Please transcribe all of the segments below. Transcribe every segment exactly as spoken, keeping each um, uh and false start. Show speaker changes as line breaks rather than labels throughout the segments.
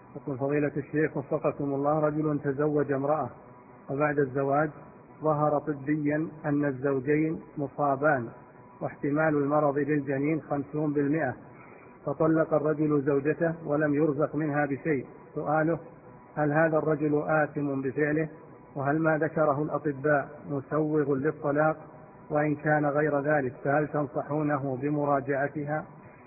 يقول فضيلة الشيخ وفقكم الله، رجل تزوج امرأة وبعد الزواج ظهر طبيا أن الزوجين مصابان واحتمال المرض للجنين خمسون بالمئة، فطلق الرجل زوجته ولم يرزق منها بشيء. سؤاله: هل هذا الرجل آثم بفعله؟ وهل ما ذكره الأطباء مسوغ للطلاق؟ وإن كان غير ذلك فهل تنصحونه بمراجعتها؟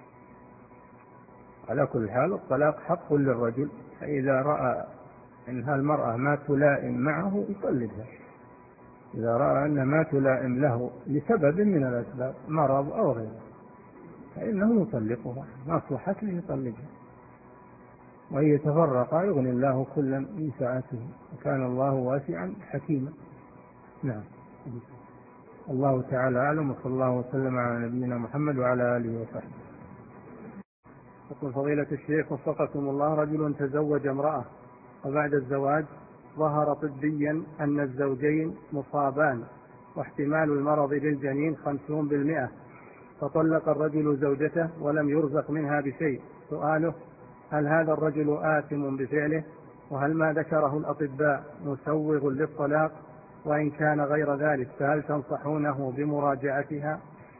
على كل حال الطلاق حق للرجل، فإذا رأى أنها المرأة ما تلائم معه يطلقها. إذا رأى أن ما تلائم له لسبب من الأسباب، مرض أو غيره، فإنه يطلقها، مصلحته يطلقها، وإن يتفرقا يغني الله كلا من سعته، وكان الله واسعا حكيما. نعم. الله تعالى أعلم، وصلى الله وسلم على نبينا محمد وعلى آله وصحبه.
يقول فضيلة الشيخ وفقكم الله، رجل تزوج امرأة وبعد الزواج ظهر طبيا أن الزوجين مصابان واحتمال المرض للجنين خمسون بالمئة، فطلق الرجل زوجته ولم يرزق منها بشيء. سؤاله: هل هذا الرجل آثم بفعله؟ وهل ما ذكره الأطباء مسوغ للطلاق؟ وإن كان غير ذلك فهل تنصحونه بمراجعتها؟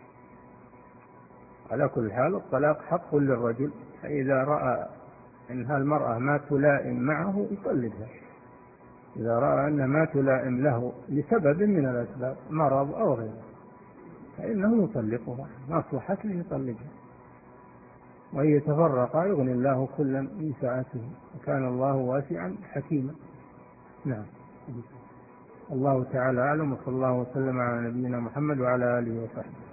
على كل حال الطلاق حق للرجل، فإذا رأى أنها المرأة ما تلائم معه يطلقها. إذا رأى أن ما تلائم له لسبب من الأسباب، مرض أو غيره، فإنه يطلقها، مصلحته يطلقها، وإن يتفرقا يغني الله كلا من سعته، وكان الله واسعا حكيما. نعم. الله تعالى أعلم، وصلى الله وسلم على نبينا محمد وعلى آله وصحبه.